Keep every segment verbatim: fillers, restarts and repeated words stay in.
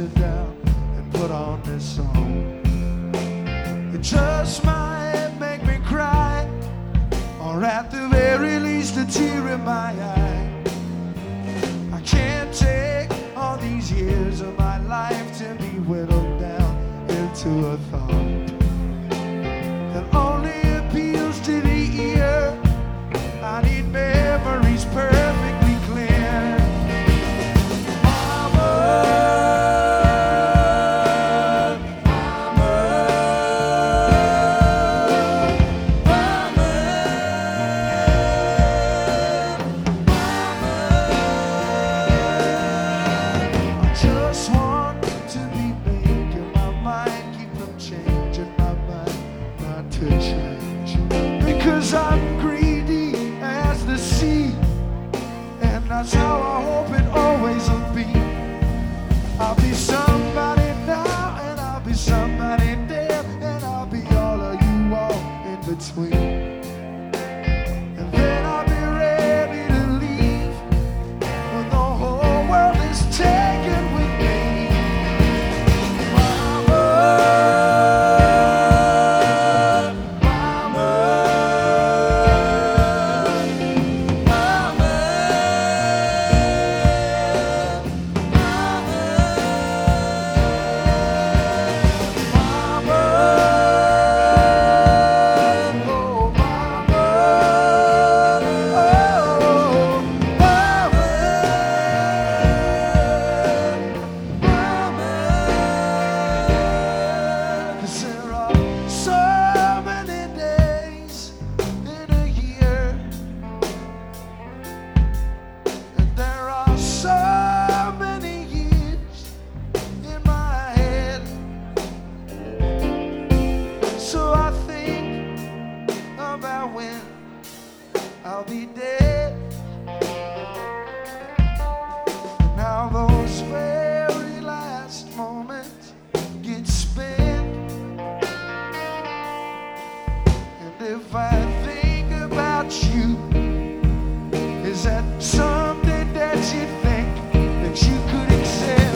sit down and put on this song. It just might make me cry, or at the very least a tear in my eye. I can't take all these years of my life to be whittled down into a thought that only appeals to the ear. I need memories perfectly clear. Mama, mama, mama, mama. I just want to be making my mind, keep from changing my mind, not to change. Because I'm greedy as the sea, and that's how I hope it always will be. I'll be somebody now, and I'll be somebody there, and I'll be all of you all in between. And then I'll be ready to leave when the whole world is taken with me. Mama, I'll be dead. Now those very last moments get spent, and if I think about you, is that something that you think that you could accept?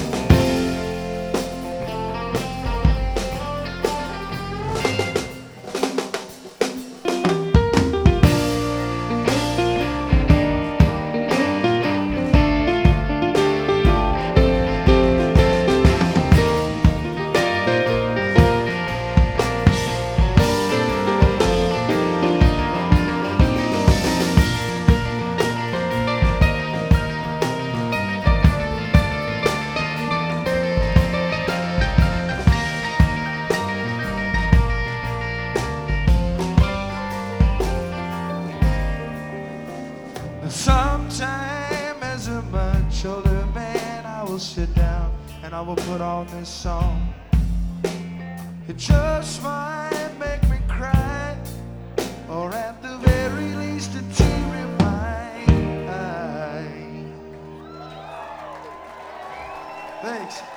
Sometime as a much older man, I will sit down and I will put on this song. It just might make me cry, or at the very least a tear in my eye. Thanks.